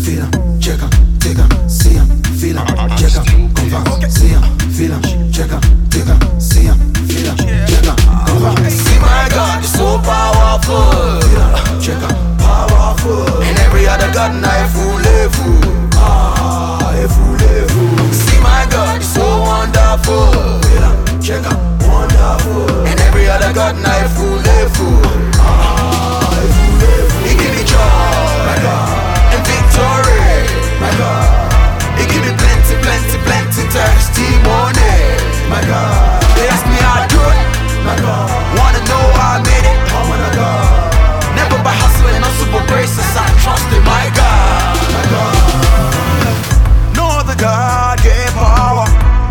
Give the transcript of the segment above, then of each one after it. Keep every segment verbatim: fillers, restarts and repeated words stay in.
feel 'em, check 'em, take 'em, see 'em, feel 'em, check 'em, confirm, see 'em, feel 'em, check 'em, take 'em, see 'em, feel 'em, check 'em, confirm. See my God, it's so powerful. Feel 'em, check 'em, powerful. And every other God, I fool, ah, fool. See my God, it's so wonderful. Feel 'em, check 'em, wonderful. And every other God, I fool, ah, fool. He give me joy, My God, and victory. my God, He give me plenty, plenty, plenty testimony. my God, They ask me how I do it, my God, wanna know how I made it. oh my God, Never by hustling, no super graces. I trust in my God. my God. No other God get power.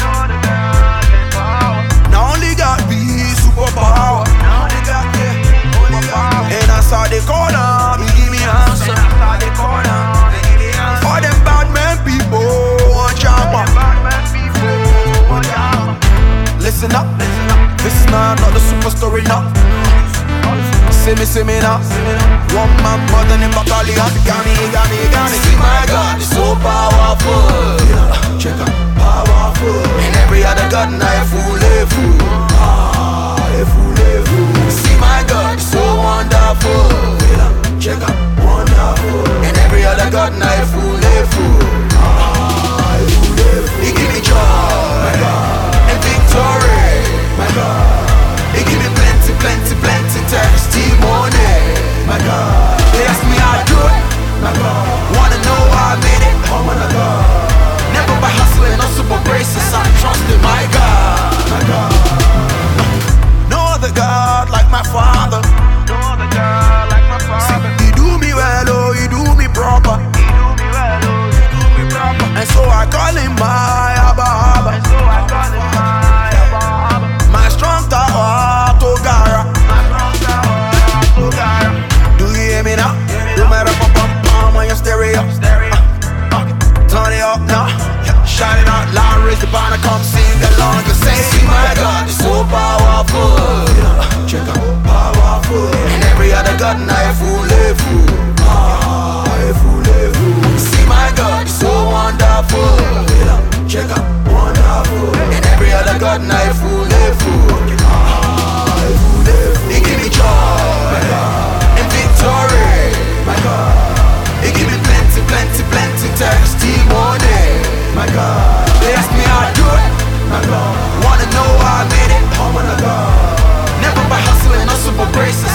Now only God be superpower. And I saw the corner, he give me answer. All them bad men people, watch out. Listen up, this is not another super story now. See me, see me now. One man more than him, battalion. Got me, got me, got me. See my God, is so powerful. Check 'em, powerful. And every other God, I fool, fool. Ah, fool. See my God, is so wonderful. Feel 'em, check 'em, wonderful. And every other God, I fool, fool. Ah, fool. He give me joy, My God, and victory. my God, He give me plenty, plenty, plenty testimony. my God, They ask me how I do it, my God, wanna know how I made it. oh my God, Never by hustling, no super graces. I trust in my God. my God. No other God like my Father. No other God like my Father. See, he do me well, oh, he do me proper. He do me well, oh, he do me proper. And so I call him my Abba Abba. And so I call him my Abba Abba. My strong tower, Togara. My strong tower, Togara. Do you hear me now? Do my rap pum pum on your stereo. Stereo. Uh, turn it up now. Shout it out loud, raise the banner, come sing along. You say, see my God, is so powerful. Check 'em, powerful. And every other God, I fool, fool. Ah, fool. See my God, is so wonderful. Feel 'em, check 'em, wonderful. And every other God, I fool, fool. Ah, fool. He give me joy, and victory. My God, He give me plenty, plenty, plenty testimony. my God, They ask me how I do it, my God, wanna know how I made it. oh my God, Never by hustling, no super graces.